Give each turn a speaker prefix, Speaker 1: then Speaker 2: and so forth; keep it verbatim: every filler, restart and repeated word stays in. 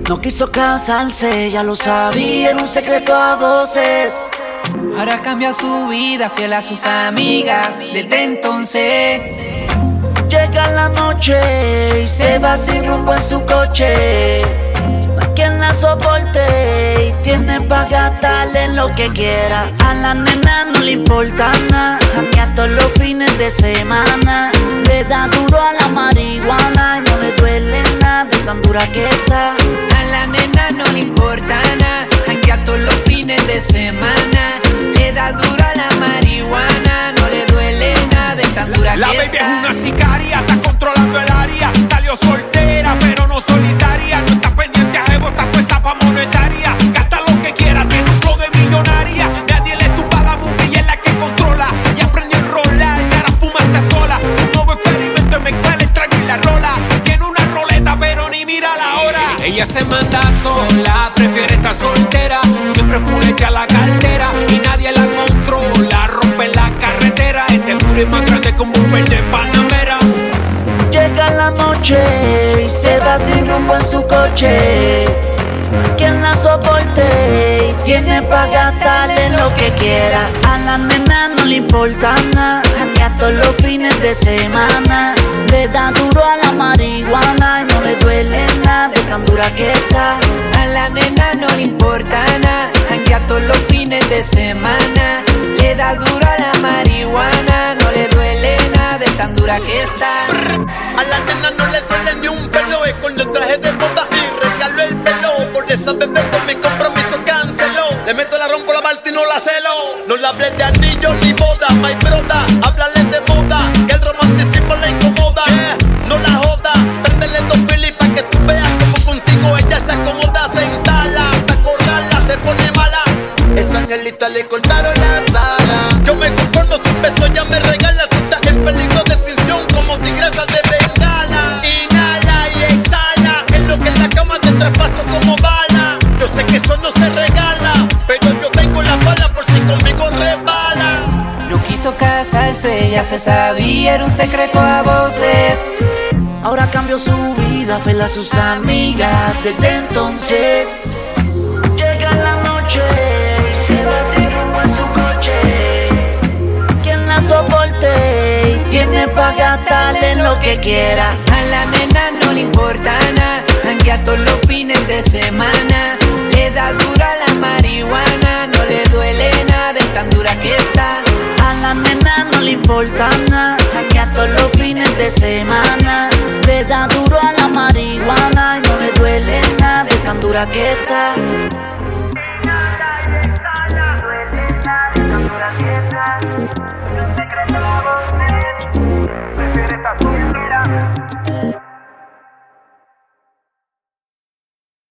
Speaker 1: No quiso casarse, ya lo sabía, era un secreto a voces.
Speaker 2: Ahora cambia su vida, fiel a sus amigas desde entonces.
Speaker 1: Llega la noche y se va sin rumbo en su coche. No hay quien la soporte y tiene pa' gastarle lo que quiera. A la nena no le importa nada, janguea todos los fines de semana. Le da duro a la marihuana y no le duele nada de tan dura que está.
Speaker 2: A la nena no le importa nada, janguea todos los fines de semana. Le da duro a la marihuana, no le duele nada de tan dura
Speaker 3: la
Speaker 2: que está.
Speaker 3: La baby es una sicaria, está controlando el área. Salió soltera, pero no solitaria. No está pendiente a jevo, está puesta pa' monetaria. Gasta lo que quiera, tiene un flow de millonaria. Nadie le tumba la movie y es la que controla. Y aprendió a enrolar y ahora fuma hasta sola. Su nuevo experimento es mezclar el trago y la rola. Tiene una roleta, pero ni mira la hora. Ella se manda sola, prefiere estar soltera. Siempre fuletea la cartera y nadie la controla. Rompe la carretera, ese muro es más grande que un bumper de Panamera.
Speaker 1: Llega la noche y se va sin rumbo en su coche. Quien la soporte y tiene pa' gastarle lo que quiera. A la nena no le importa nada, janguea todos los fines de semana. Le da duro a la marihuana y no le duele nada de tan dura que está.
Speaker 2: A la nena no le importa nada, janguea todos los fines de semana. Le da duro a la marihuana, no le duele nada de tan dura que está.
Speaker 3: A la nena no le duele ni un pelo, es con el traje de boda y regalo el pelo. Por esa bebé con mi compromiso canceló. Le meto la rompo la balta y no la celo. No le hablé de anillo ni boda, my broda. Háblale de moda, que el romanticismo le incomoda. Yeah, no la joda, préndele dos filis pa' que tú veas como contigo ella se acomoda. Se instala, hasta corrala, se pone mala. Esa angelita le cortaron la sala. Yo me conformo sin beso, ella me regala. Tú estás en peligro de extinción como tigresa de bengala. Inhala y exhala, es lo que en la cama te traspaso como bala. Yo sé que eso no se regala, pero yo tengo la bala por si conmigo resbala.
Speaker 2: No quiso casarse, ya se sabía, era un secreto a voces.
Speaker 1: Ahora cambió su vida, fiel a sus amigas desde entonces. Llega la noche y se va sin rumbo en su coche. Quien la soporte y tiene pa' gastarle lo que quiera.
Speaker 2: A la nena no le importa nada, janguea todos los fines de semana. Le da dura la marihuana, no le duele nada de tan dura que está.
Speaker 1: A la nena no le importa nada, janguea todos los fines de semana. Le da duro a la marihuana y no le duele nada de tan dura que está.
Speaker 4: Un secreto a voces, prefiere estar